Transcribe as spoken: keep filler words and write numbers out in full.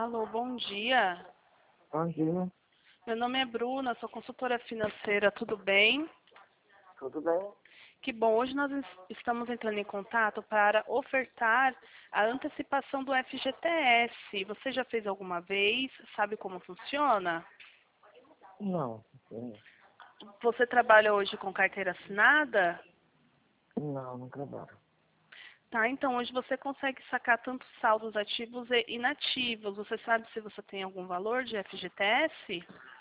Alô, bom dia. Bom dia, Meu nome é Bruna, sou consultora financeira, tudo bem? tudo bem? Que bom, hoje nós es- estamos entrando em contato para ofertar a antecipação do F G T S. Você já fez alguma vez? Sabe como funciona? Não, sim. Você trabalha hoje com carteira assinada? Não, não trabalho. Tá, então hoje você consegue sacar tanto saldos ativos e inativos. Você sabe se você tem algum valor de F G T S?